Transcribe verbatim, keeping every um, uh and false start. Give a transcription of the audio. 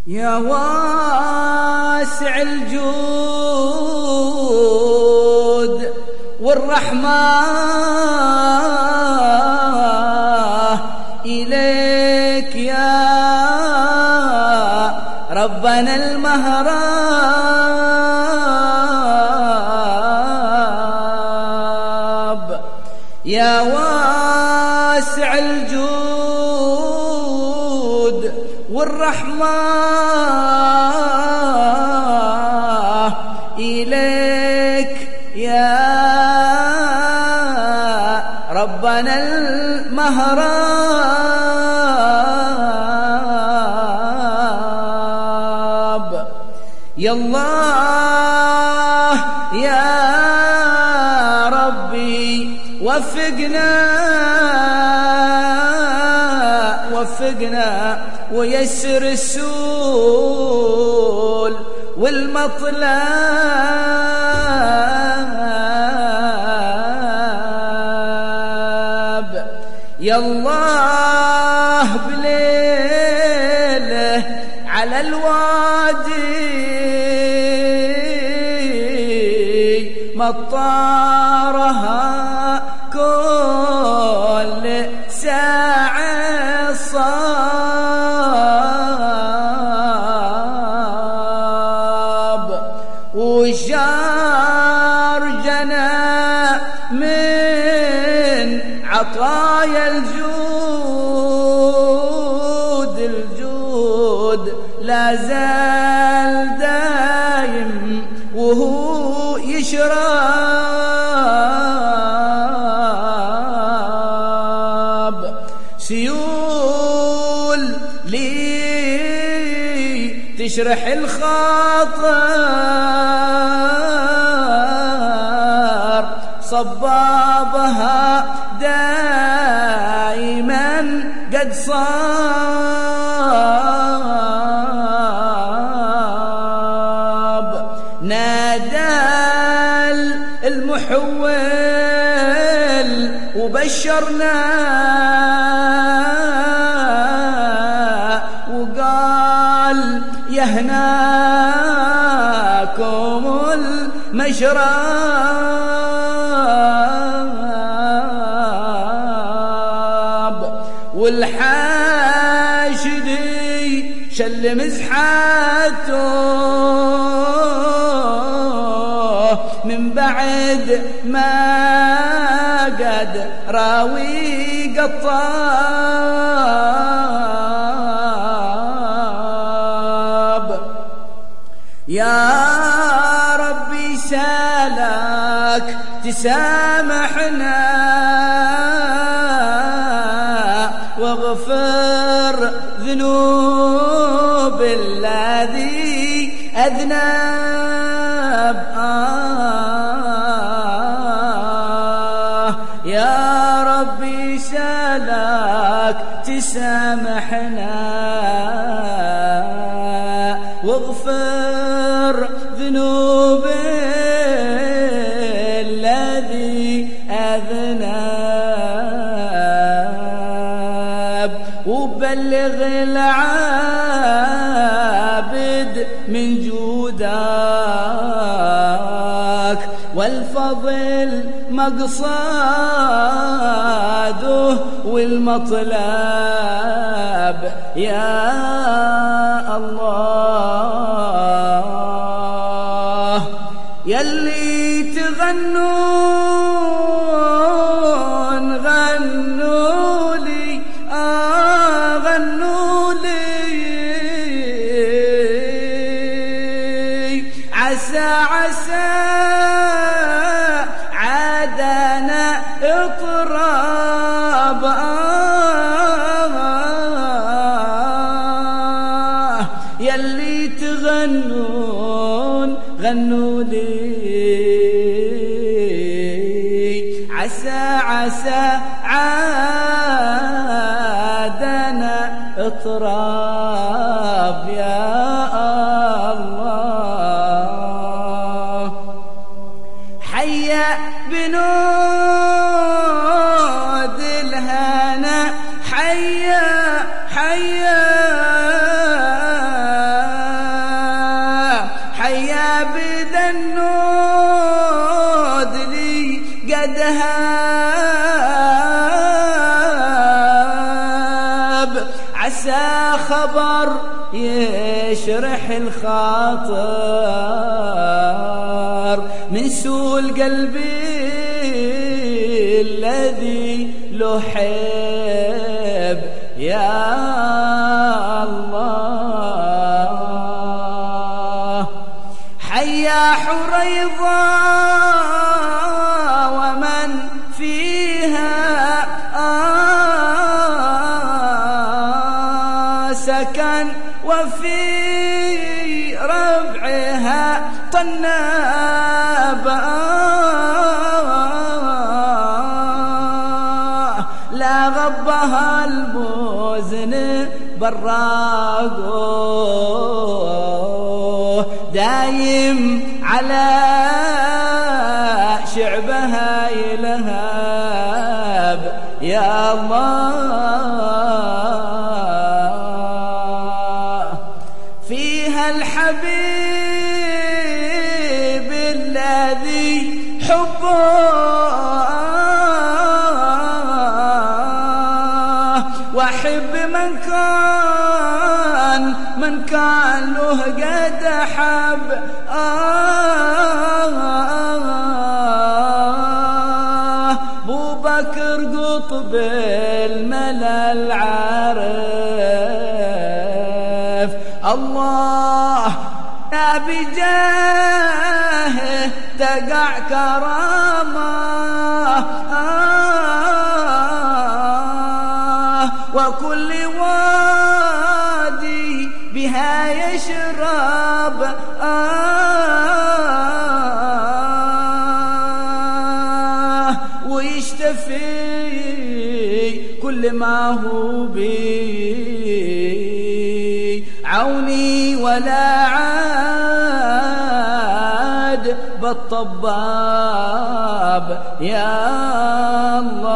يا واسع الجود والرحمة إليك يا ربنا المهراب. يا واسع الجود والرحمة إليك يا ربنا المهراب. يا الله يا ربي وفقنا وفقنا ويسر السول والمطلب. يا الله بليله على الوادي مطارها كل ساعة صاب وشارجنا من عطايا الجود. الجود لا زال دايم وهو يشرب. سيول لي تشرح الخاطر صبابها دائما قد صاب. نادى المحول وبشرنا وقال يا هناكم المشرب. والحاشدي شل مزحاته من بعد ما قد راوي قطاب. يا ربي سالك تسامحنا واغفر ذنوب الذي أذنب. آه يا ربي سالك تسامحنا واغفر ذنوب الذي أذنب. وبلغ العابد من جودك والفضل مقصاده والمطلب. يا الله يلي تغنون غنوا لي آه غنوا لي عسى عسى عادنا اطراب. آه يلي تغنون غنوا لي عسى عسى عادنا اطراب. يا الله حيا بنود الهنا حيا حيا عسى خبر يشرح الخاطر من سوء القلب الذي له حب يا الله. حيا حريضة ومن فيها آه سكن وفي ربعها طناب آه لا غبها المزن براقه دايم على شعبها يلهب يا الله. فيها الحبيب الذي حبه واحب من كان من كان له قد حب آه بو بكر قطب الملا العارف الله يا بجاهه تقع كرامه آه وكل وادي بها يشرب آه ويشتفي كل ما هو بي عوني ولا عاد بالطباب يا الله.